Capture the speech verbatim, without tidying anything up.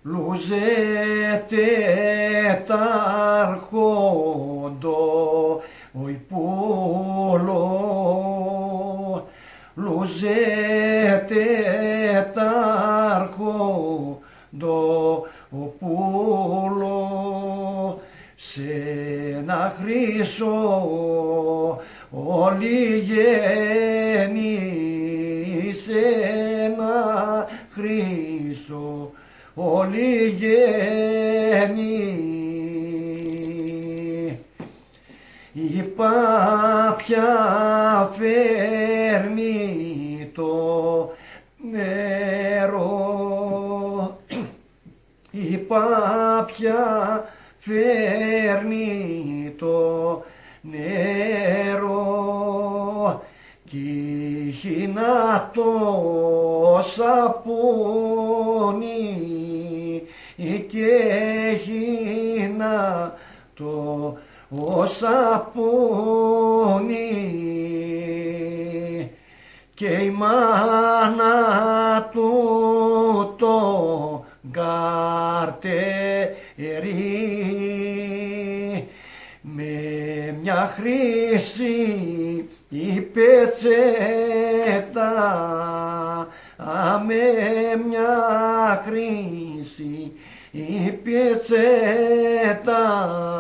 λουζέτε τα αρχόντο οι πούλο, λουζέτε τα αρχόντο ο πούλο, σε ένα χρυσό όλοι γέννη, σε ένα χρυσό όλοι γέννη. Η πάπια φέρνει το νερό, η πάπια φέρνει το νερό κι έχει να το σαπούνι και έχει να το σαπούνι και η μάνα του το καρτέρι με μια χρυσή η πετσέτα, με μια χρυσή η πετσέτα